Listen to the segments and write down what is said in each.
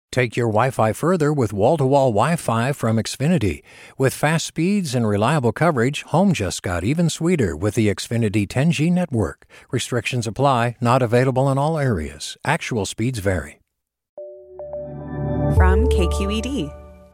Take your Wi-Fi further with wall-to-wall Wi-Fi from Xfinity. With fast speeds and reliable coverage, home just got even sweeter with the Xfinity 10G network. Restrictions apply, not available in all areas. Actual speeds vary. From KQED.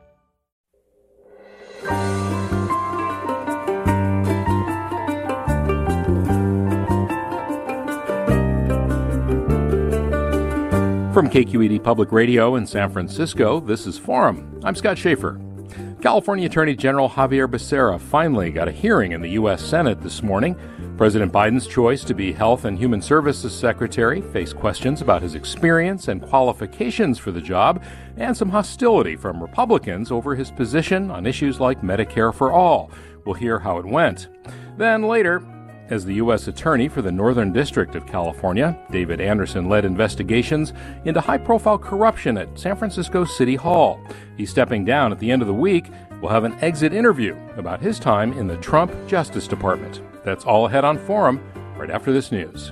From KQED Public Radio in San Francisco, this is Forum. I'm Scott Schaefer. California Attorney General Xavier Becerra finally got a hearing in the U.S. Senate this morning. President Biden's choice to be Health and Human Services Secretary faced questions about his experience and qualifications for the job, and some hostility from Republicans over his position on issues like Medicare for All. We'll hear how it went. Then later, as the U.S. Attorney for the Northern District of California, David Anderson led investigations into high-profile corruption at San Francisco City Hall. He's stepping down at the end of the week. We'll have an exit interview about his time in the Trump Justice Department. That's all ahead on Forum right after this news.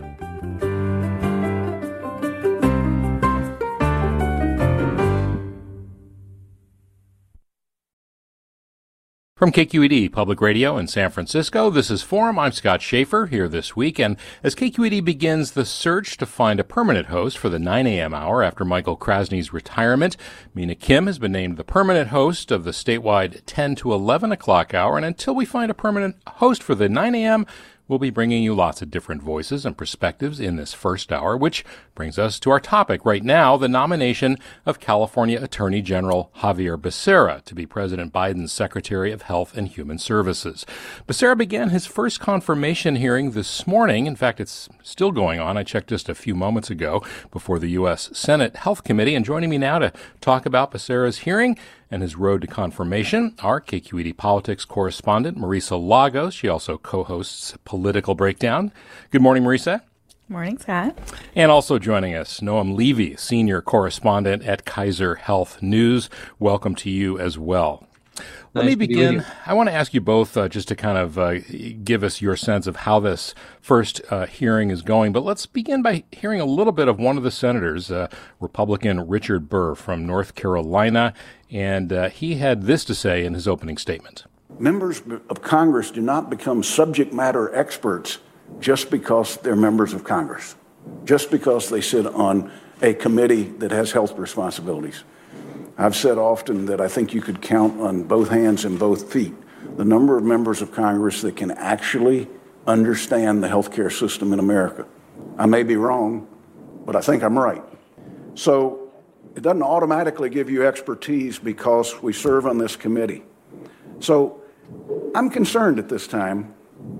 From KQED Public Radio in San Francisco, this is Forum. I'm Scott Schaefer here this week, and as KQED begins the search to find a permanent host for the 9 a.m. hour after Michael Krasny's retirement, Mina Kim has been named the permanent host of the statewide 10 to 11 o'clock hour, and until we find a permanent host for the 9 a.m., we'll be bringing you lots of different voices and perspectives in this first hour, which brings us to our topic right now, the nomination of California Attorney General Xavier Becerra to be President Biden's Secretary of Health and Human Services. Becerra began his first confirmation hearing this morning. In fact, it's still going on. I checked just a few moments ago before the U.S. Senate Health Committee. And joining me now to talk about Becerra's hearing and his road to confirmation, our KQED politics correspondent, Marisa Lagos. She also co-hosts Political Breakdown. Good morning, Marisa. Morning, Scott. And also joining us, Noam Levy, senior correspondent at Kaiser Health News. Welcome to you as well. Let me begin. I want to ask you both just to kind of give us your sense of how this first hearing is going. But let's begin by hearing a little bit of one of the senators, Republican Richard Burr from North Carolina. And he had this to say in his opening statement. Members of Congress do not become subject matter experts just because they're members of Congress, just because they sit on a committee that has health responsibilities. I've said often that I think you could count on both hands and both feet the number of members of Congress that can actually understand the healthcare system in America. I may be wrong, but I think I'm right. So it doesn't automatically give you expertise because we serve on this committee. So I'm concerned at this time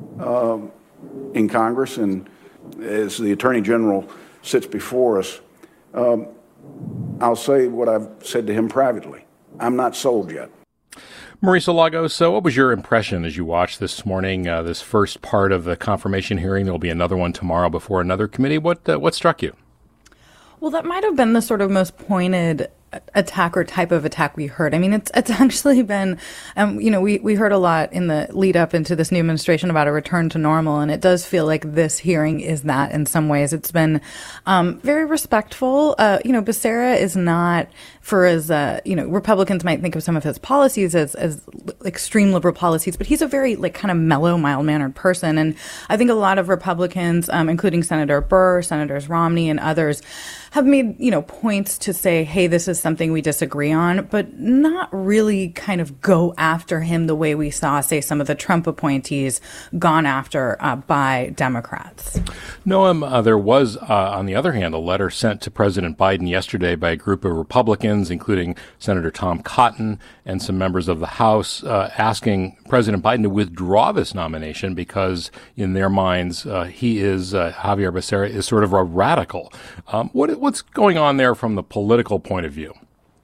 in Congress, and as the Attorney General sits before us, I'll say what I've said to him privately. I'm not sold yet. Marisa Lagos, so what was your impression as you watched this morning, this first part of the confirmation hearing? There will be another one tomorrow before another committee. What struck you? Well, that might have been the sort of most pointed attack or type of attack we heard. I mean, it's actually been, we heard a lot in the lead up into this new administration about a return to normal, and it does feel like this hearing is that in some ways. It's been very respectful. Becerra is not, for as, Republicans might think of some of his policies as extreme liberal policies, but he's a very kind of mellow, mild-mannered person. And I think a lot of Republicans, including Senator Burr, Senators Romney, and others, have made, points to say, hey, this is something we disagree on, but not really kind of go after him the way we saw, say, some of the Trump appointees gone after by Democrats. Noam, there was, on the other hand, a letter sent to President Biden yesterday by a group of Republicans, including Senator Tom Cotton and some members of the House, asking President Biden to withdraw this nomination because, in their minds, Xavier Becerra is sort of a radical. What's going on there from the political point of view?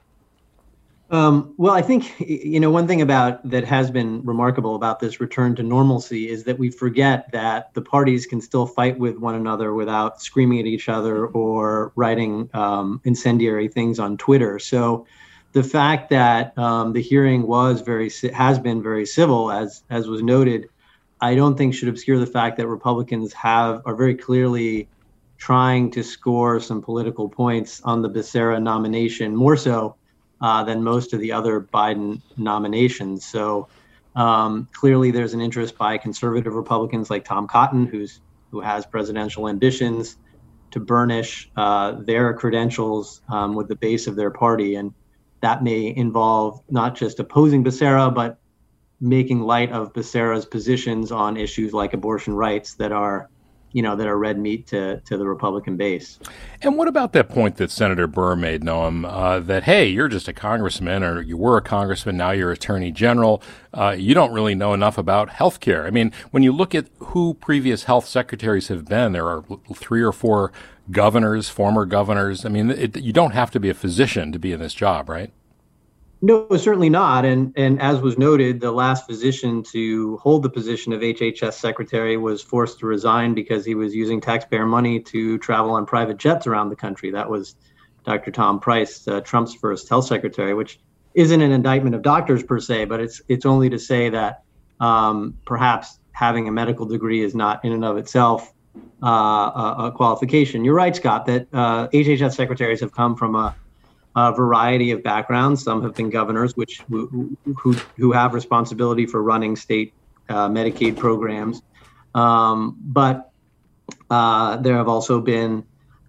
Well, I think, one thing that has been remarkable about this return to normalcy is that we forget that the parties can still fight with one another without screaming at each other or writing incendiary things on Twitter. So the fact that the hearing has been very civil, as was noted, I don't think should obscure the fact that Republicans are very clearly trying to score some political points on the Becerra nomination, more so than most of the other Biden nominations. So clearly there's an interest by conservative Republicans like Tom Cotton, who has presidential ambitions, to burnish their credentials with the base of their party. And that may involve not just opposing Becerra, but making light of Becerra's positions on issues like abortion rights that are red meat to the Republican base. And what about that point that Senator Burr made, Noam, that, hey, you're just a congressman, or you were a congressman, now you're attorney general. You don't really know enough about health care. I mean, when you look at who previous health secretaries have been, there are 3 or 4 governors, former governors. I mean, you don't have to be a physician to be in this job, right? No, certainly not. And as was noted, the last physician to hold the position of HHS secretary was forced to resign because he was using taxpayer money to travel on private jets around the country. That was Dr. Tom Price, Trump's first health secretary, which isn't an indictment of doctors per se, but it's only to say that perhaps having a medical degree is not in and of itself a qualification. You're right, Scott, that HHS secretaries have come from a variety of backgrounds. Some have been governors, who have responsibility for running state Medicaid programs. But there have also been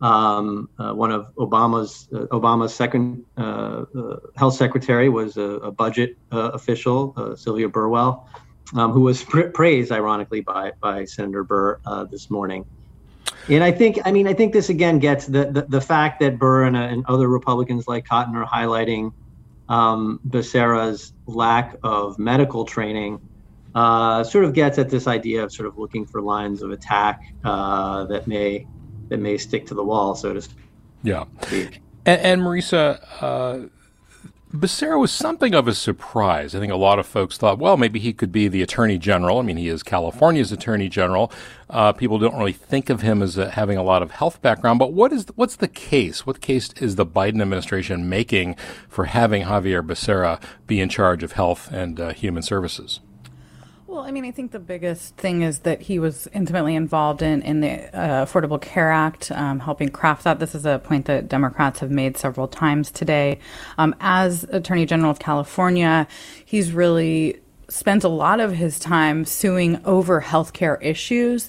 one of Obama's second health secretary was a budget official, Sylvia Burwell, who was praised, ironically, by Senator Burr this morning. And I think this again gets the fact that Burr and other Republicans like Cotton are highlighting Becerra's lack of medical training sort of gets at this idea of sort of looking for lines of attack that may stick to the wall, so to speak. Yeah. And Marisa, Becerra was something of a surprise. I think a lot of folks thought, well, maybe he could be the attorney general. I mean, he is California's attorney general. People don't really think of him as having a lot of health background. But what's the case? What case is the Biden administration making for having Xavier Becerra be in charge of health and human services? Well, I mean, I think the biggest thing is that he was intimately involved in the Affordable Care Act, helping craft that. This is a point that Democrats have made several times today. As Attorney General of California, he's really spent a lot of his time suing over healthcare issues,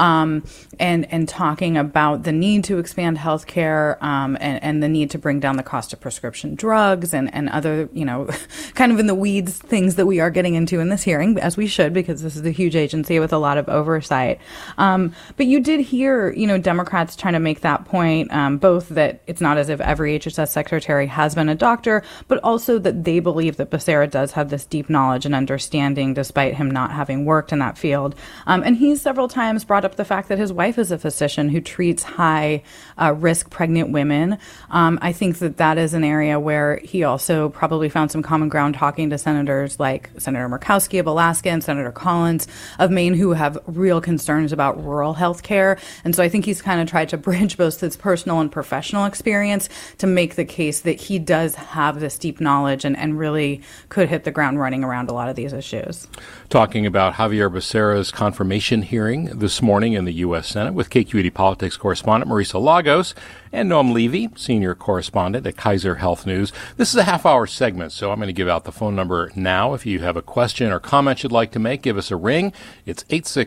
and talking about the need to expand healthcare, and the need to bring down the cost of prescription drugs and other, kind of in the weeds things that we are getting into in this hearing, as we should, because this is a huge agency with a lot of oversight. But you did hear, Democrats trying to make that point, both that it's not as if every HHS secretary has been a doctor, but also that they believe that Becerra does have this deep knowledge and understanding despite him not having worked in that field. And he's several times brought up the fact that his wife is a physician who treats high risk pregnant women. I think that is an area where he also probably found some common ground talking to senators like Senator Murkowski of Alaska and Senator Collins of Maine, who have real concerns about rural health care. And so I think he's kind of tried to bridge both his personal and professional experience to make the case that he does have this deep knowledge and really could hit the ground running around a lot of these issues. Talking about Xavier Becerra's confirmation hearing this morning in the U.S. Senate with KQED Politics correspondent Marisa Lagos and Noam Levy, senior correspondent at Kaiser Health News. This is a half-hour segment, so I'm going to give out the phone number now. If you have a question or comment you'd like to make, give us a ring. It's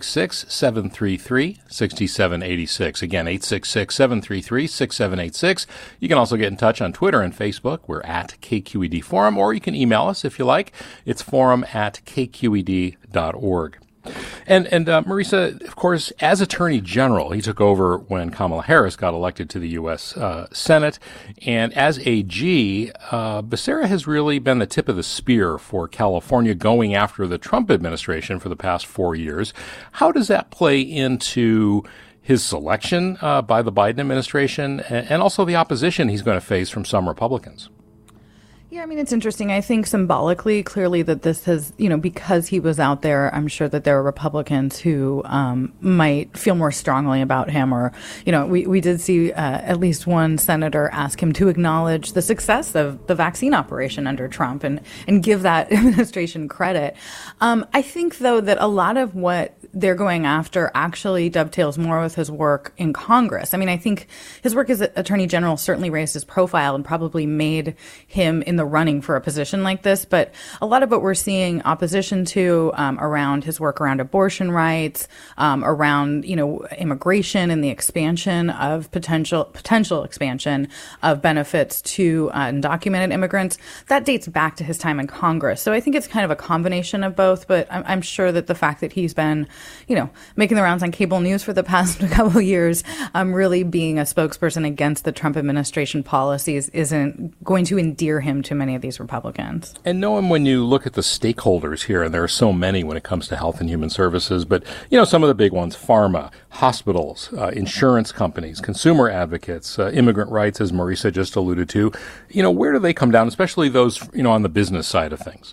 866-733-6786. Again, 866-733-6786. You can also get in touch on Twitter and Facebook. We're at KQED Forum, or you can email us if you like. It's forum@kqed.org. And Marisa, of course, as Attorney General, he took over when Kamala Harris got elected to the U.S. Senate. And as AG, Becerra has really been the tip of the spear for California going after the Trump administration for the past 4 years. How does that play into his selection by the Biden administration and also the opposition he's going to face from some Republicans? Yeah, I mean, it's interesting. I think symbolically, clearly that this has, because he was out there, I'm sure that there are Republicans who might feel more strongly about him. Or, we did see at least one senator ask him to acknowledge the success of the vaccine operation under Trump and give that administration credit. I think, though, that a lot of what they're going after actually dovetails more with his work in Congress. I mean, I think his work as Attorney General certainly raised his profile and probably made him in the running for a position like this. But a lot of what we're seeing opposition to around his work around abortion rights, around, immigration and the expansion of potential expansion of benefits to undocumented immigrants, that dates back to his time in Congress. So I think it's kind of a combination of both. But I'm sure that the fact that he's been making the rounds on cable news for the past couple of years, really being a spokesperson against the Trump administration policies isn't going to endear him to many of these Republicans. And Noam, when you look at the stakeholders here, and there are so many when it comes to health and human services, but, some of the big ones, pharma, hospitals, insurance companies, consumer advocates, immigrant rights, as Marisa just alluded to, where do they come down, especially those, on the business side of things?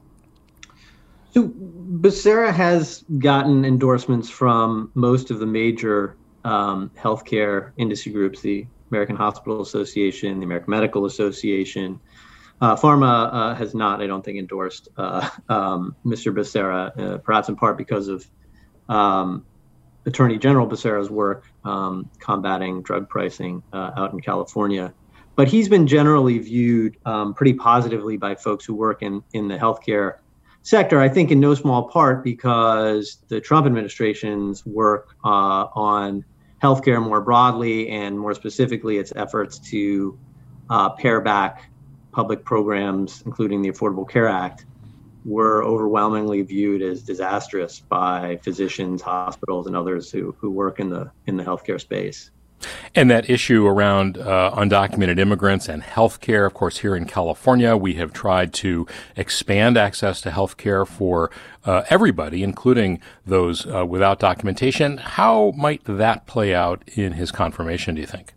So Becerra has gotten endorsements from most of the major healthcare industry groups, the American Hospital Association, the American Medical Association. Pharma has not, I don't think, endorsed Mr. Becerra, perhaps in part because of Attorney General Becerra's work combating drug pricing out in California. But he's been generally viewed pretty positively by folks who work in the healthcare sector, I think in no small part because the Trump administration's work on healthcare more broadly and more specifically its efforts to pare back public programs, including the Affordable Care Act, were overwhelmingly viewed as disastrous by physicians, hospitals, and others who work in the healthcare space. And that issue around undocumented immigrants and health care, of course, here in California, we have tried to expand access to health care for everybody, including those without documentation. How might that play out in his confirmation, do you think?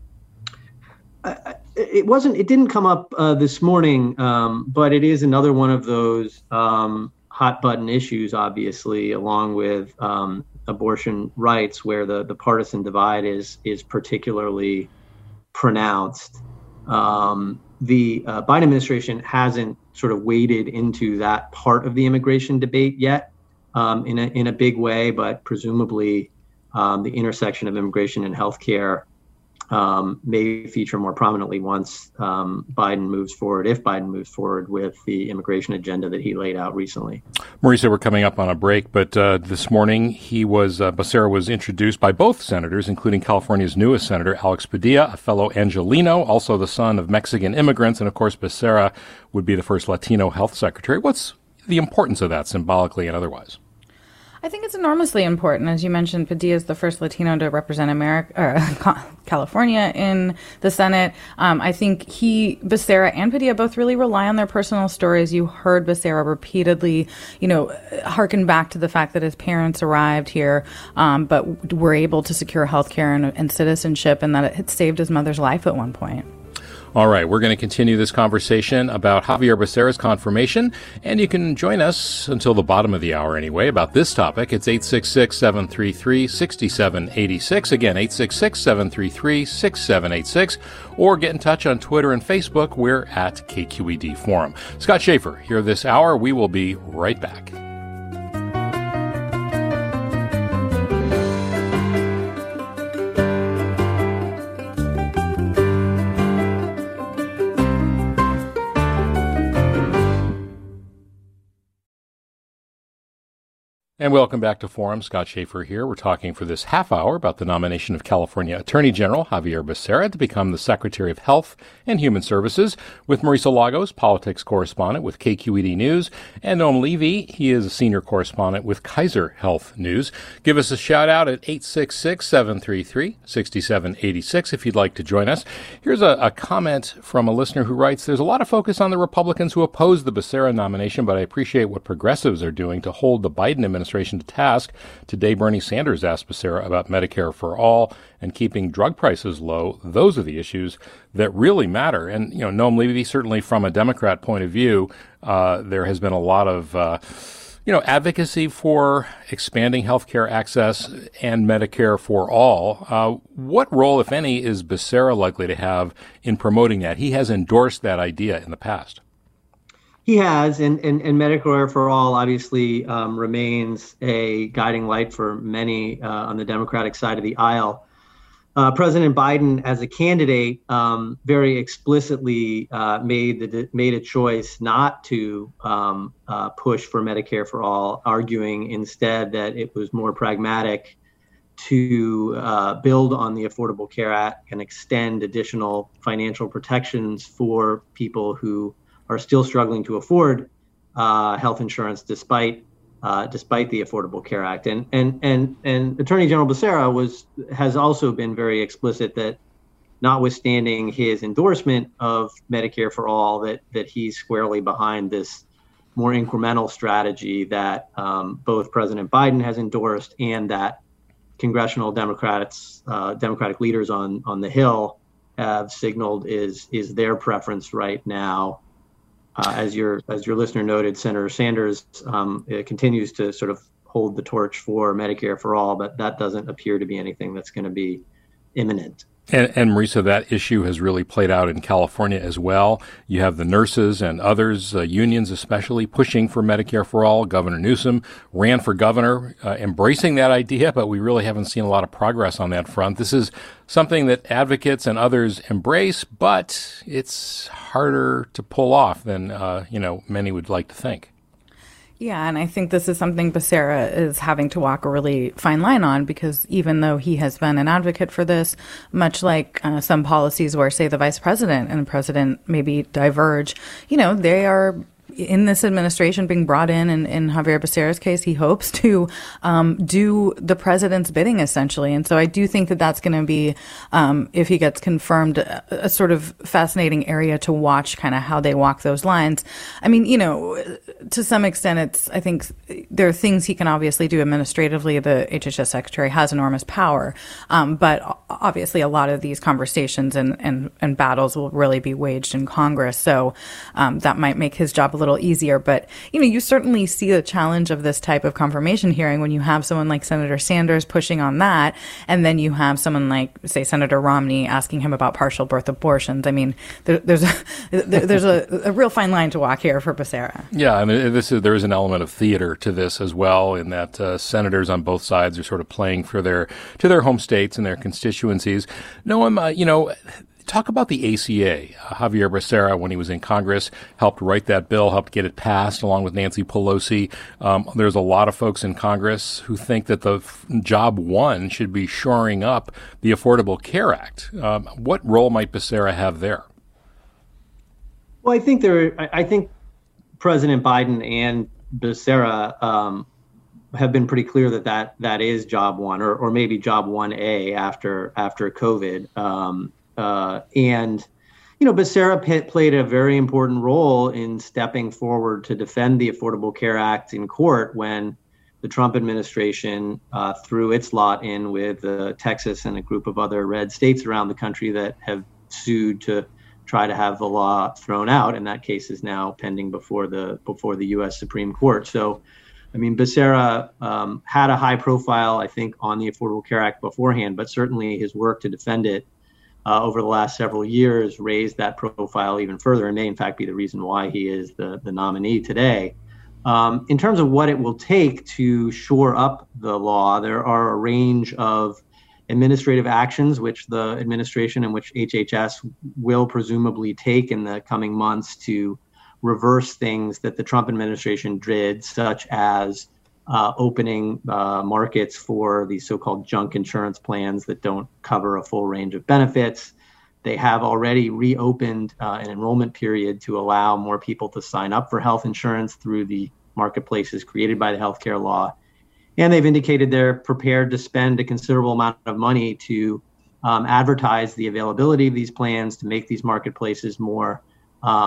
It didn't come up this morning, but it is another one of those hot button issues, obviously, along with abortion rights, where the partisan divide is particularly pronounced. The Biden administration hasn't sort of waded into that part of the immigration debate yet in a big way, but presumably the intersection of immigration and healthcare may feature more prominently once Biden moves forward, if Biden moves forward with the immigration agenda that he laid out recently. Marisa, we're coming up on a break, but this morning Becerra was introduced by both senators, including California's newest senator, Alex Padilla, a fellow Angelino, also the son of Mexican immigrants, and of course Becerra would be the first Latino health secretary. What's the importance of that symbolically and otherwise? I think it's enormously important. As you mentioned, Padilla is the first Latino to represent California in the Senate. I think Becerra and Padilla both really rely on their personal stories. You heard Becerra repeatedly, harken back to the fact that his parents arrived here, but were able to secure health care and citizenship, and that it had saved his mother's life at one point. All right, we're going to continue this conversation about Xavier Becerra's confirmation, and you can join us until the bottom of the hour anyway about this topic. It's 866-733-6786. Again, 866-733-6786. Or get in touch on Twitter and Facebook. We're at KQED Forum. Scott Schaefer here this hour. We will be right back. And welcome back to Forum. Scott Schaefer here. We're talking for this half hour about the nomination of California Attorney General Xavier Becerra to become the Secretary of Health and Human Services, with Marisa Lagos, politics correspondent with KQED News, and Noam Levy. He is a senior correspondent with Kaiser Health News. Give us a shout out at 866-733-6786 if you'd like to join us. Here's a comment from a listener who writes, there's a lot of focus on the Republicans who oppose the Becerra nomination, but I appreciate what progressives are doing to hold the Biden administration administration to task. Today, Bernie Sanders asked Becerra about Medicare for all and keeping drug prices low. Those are the issues that really matter. And, Noam Levy, certainly from a Democrat point of view, there has been a lot of advocacy for expanding healthcare access and Medicare for all. What role, if any, is Becerra likely to have in promoting that? He has endorsed that idea in the past. He has, and Medicare for all obviously remains a guiding light for many on the Democratic side of the aisle. President Biden, as a candidate, very explicitly made a choice not to push for Medicare for all, arguing instead that it was more pragmatic to build on the Affordable Care Act and extend additional financial protections for people who are still struggling to afford health insurance despite the Affordable Care Act. And Attorney General Becerra has also been very explicit that, notwithstanding his endorsement of Medicare for all, that he's squarely behind this more incremental strategy that both President Biden has endorsed and that congressional Democratic leaders on the Hill have signaled is their preference right now. As your listener noted, Senator Sanders continues to sort of hold the torch for Medicare for all, but that doesn't appear to be anything that's going to be imminent. And Marisa, that issue has really played out in California as well. You have the nurses and others, unions especially, pushing for Medicare for all. Governor Newsom ran for governor, embracing that idea, but we really haven't seen a lot of progress on that front. This is something that advocates and others embrace, but it's harder to pull off than, many would like to think. Yeah, and I think this is something Becerra is having to walk a really fine line on, because even though he has been an advocate for this, much like some policies where, say, the vice president and the president maybe diverge, they are in this administration being brought in Javier Becerra's case, he hopes to do the president's bidding, essentially. And so I do think that that's going to be, if he gets confirmed, a sort of fascinating area to watch kind of how they walk those lines. I mean, to some extent, I think there are things he can obviously do administratively. The HHS secretary has enormous power. But obviously a lot of these conversations and battles will really be waged in Congress. So that might make his job a little easier. But, you certainly see the challenge of this type of confirmation hearing when you have someone like Senator Sanders pushing on that, and then you have someone like, say, Senator Romney asking him about partial birth abortions. I mean, there's a real fine line to walk here for Becerra. Yeah, I mean, there is an element of theater to this as well, in that senators on both sides are sort of playing to their home states and their constituencies. Noam, talk about the ACA. Javier Becerra, when he was in Congress, helped write that bill, helped get it passed along with Nancy Pelosi. There's a lot of folks in Congress who think that the job one should be shoring up the Affordable Care Act. What role might Becerra have there? Well, I think President Biden and Becerra have been pretty clear that is job one, or maybe job 1A after COVID. And Becerra played a very important role in stepping forward to defend the Affordable Care Act in court when the Trump administration threw its lot in with Texas and a group of other red states around the country that have sued to try to have the law thrown out. And that case is now pending before the U.S. Supreme Court. So, I mean, Becerra had a high profile, I think, on the Affordable Care Act beforehand, but certainly his work to defend it over the last several years raised that profile even further, and may in fact be the reason why he is the nominee today. In terms of what it will take to shore up the law, there are a range of administrative actions which the administration and which HHS will presumably take in the coming months to reverse things that the Trump administration did, such as opening markets for these so-called junk insurance plans that don't cover a full range of benefits. They have already reopened an enrollment period to allow more people to sign up for health insurance through the marketplaces created by the healthcare law. And they've indicated they're prepared to spend a considerable amount of money to advertise the availability of these plans, to make these marketplaces more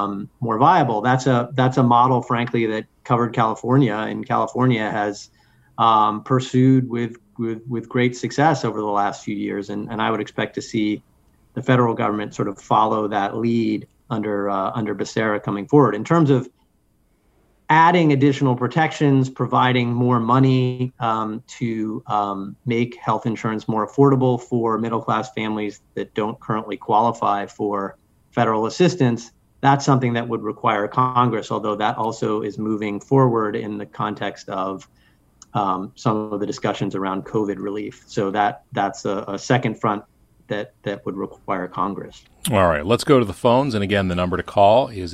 viable. That's a model, frankly, that covered California, and California has pursued with great success over the last few years. And I would expect to see the federal government sort of follow that lead under Becerra coming forward. In terms of adding additional protections, providing more money to make health insurance more affordable for middle-class families that don't currently qualify for federal assistance, that's something that would require Congress, although that also is moving forward in the context of some of the discussions around COVID relief. So that's a second front that would require Congress. All right, let's go to the phones. And again, the number to call is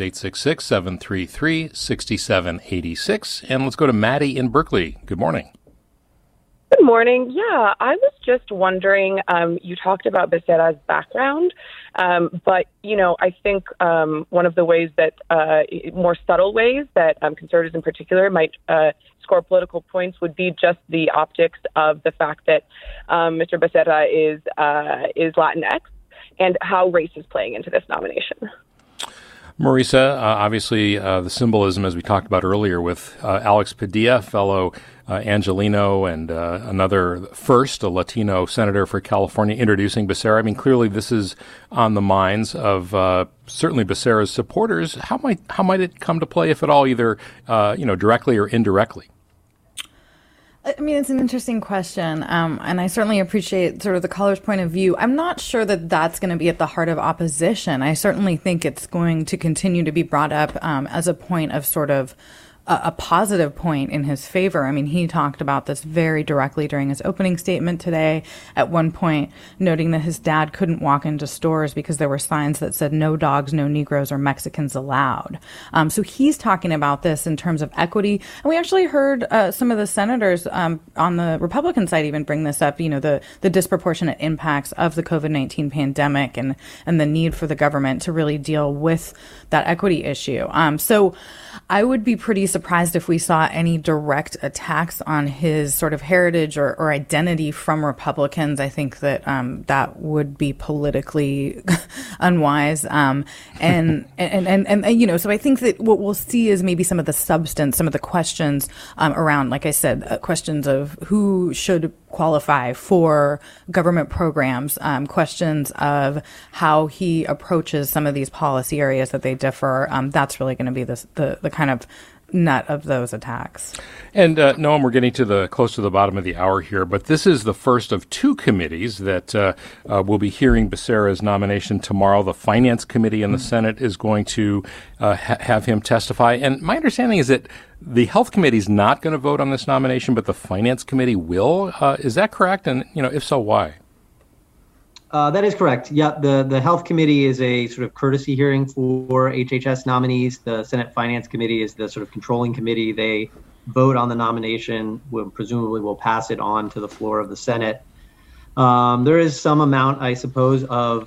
866-733-6786. And let's go to Maddie in Berkeley. Good morning. Good morning. Yeah, I was just wondering, you talked about Becerra's background, but, I think one of the ways that, more subtle ways that conservatives in particular might score political points would be just the optics of the fact that Mr. Becerra is Latinx and how race is playing into this nomination. Marisa, obviously the symbolism, as we talked about earlier with Alex Padilla, fellow Angelino, and another first, a Latino senator for California, introducing Becerra. I mean, clearly this is on the minds of certainly Becerra's supporters. How might it come to play, if at all, either directly or indirectly? I mean, it's an interesting question, and I certainly appreciate sort of the caller's point of view. I'm not sure that that's going to be at the heart of opposition. I certainly think it's going to continue to be brought up as a point of sort of a positive point in his favor. I mean, he talked about this very directly during his opening statement today, at one point noting that his dad couldn't walk into stores because there were signs that said no dogs, no Negroes, or Mexicans allowed. So he's talking about this in terms of equity. And we actually heard some of the senators on the Republican side even bring this up, the disproportionate impacts of the COVID-19 pandemic and the need for the government to really deal with that equity issue. So I would be pretty surprised if we saw any direct attacks on his sort of heritage or identity from Republicans. I think that that would be politically unwise. So I think that what we'll see is maybe some of the substance, some of the questions around, like I said, questions of who should qualify for government programs, questions of how he approaches some of these policy areas that they differ. That's really going to be the kind of nut of those attacks. And Noam, we're getting close to the bottom of the hour here, but this is the first of two committees that will be hearing Becerra's nomination tomorrow. The Finance Committee in the Senate is going to have him testify. And my understanding is that the Health Committee is not going to vote on this nomination, but the Finance Committee will. Is that correct? And, if so, why? That is correct. Yeah, the Health Committee is a sort of courtesy hearing for HHS nominees. The Senate Finance Committee is the sort of controlling committee. They vote on the nomination, presumably will pass it on to the floor of the Senate. There is some amount, I suppose, of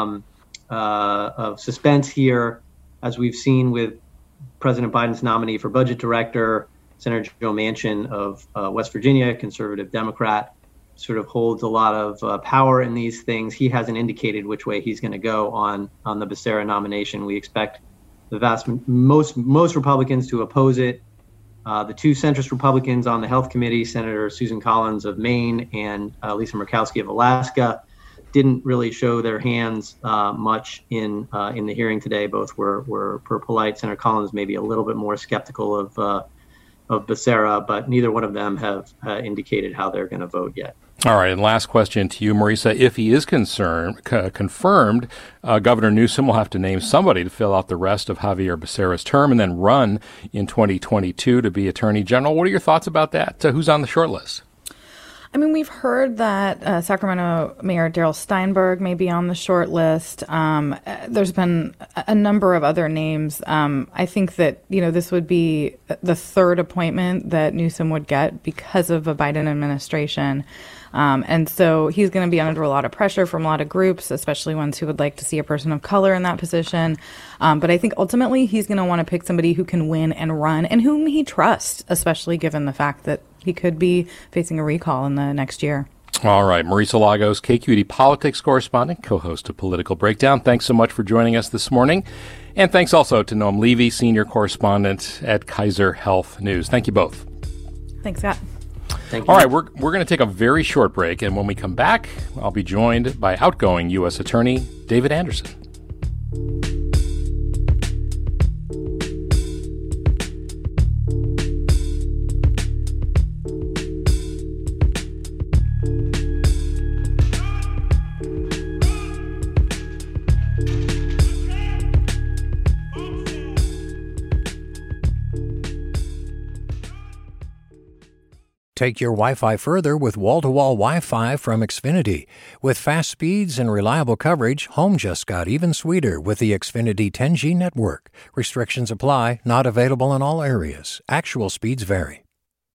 suspense here, as we've seen with President Biden's nominee for budget director, Senator Joe Manchin of West Virginia, conservative Democrat, sort of holds a lot of power in these things. He hasn't indicated which way he's going to go on the Becerra nomination. We expect the most Republicans to oppose it. The two centrist Republicans on the Health Committee, Senator Susan Collins of Maine and Lisa Murkowski of Alaska, didn't really show their hands much in the hearing today. Both were per polite. Senator Collins maybe a little bit more skeptical of Becerra, but neither one of them have indicated how they're going to vote yet. All right, and last question to you, Marisa. If he is confirmed, Governor Newsom will have to name somebody to fill out the rest of Javier Becerra's term and then run in 2022 to be Attorney General. What are your thoughts about that? Who's on the short list? I mean, we've heard that Sacramento Mayor Darrell Steinberg may be on the short list. There's been a number of other names. I think that, this would be the third appointment that Newsom would get because of a Biden administration. And so he's going to be under a lot of pressure from a lot of groups, especially ones who would like to see a person of color in that position. But I think ultimately he's going to want to pick somebody who can win and run and whom he trusts, especially given the fact that he could be facing a recall in the next year. All right. Marisa Lagos, KQED politics correspondent, co-host of Political Breakdown. Thanks so much for joining us this morning. And thanks also to Noam Levy, senior correspondent at Kaiser Health News. Thank you both. Thanks, Scott. Thank you. All right, we're going to take a very short break, and when we come back, I'll be joined by outgoing U.S. Attorney David Anderson. Take your Wi-Fi further with wall-to-wall Wi-Fi from Xfinity. With fast speeds and reliable coverage, home just got even sweeter with the Xfinity 10G network. Restrictions apply, not available in all areas. Actual speeds vary.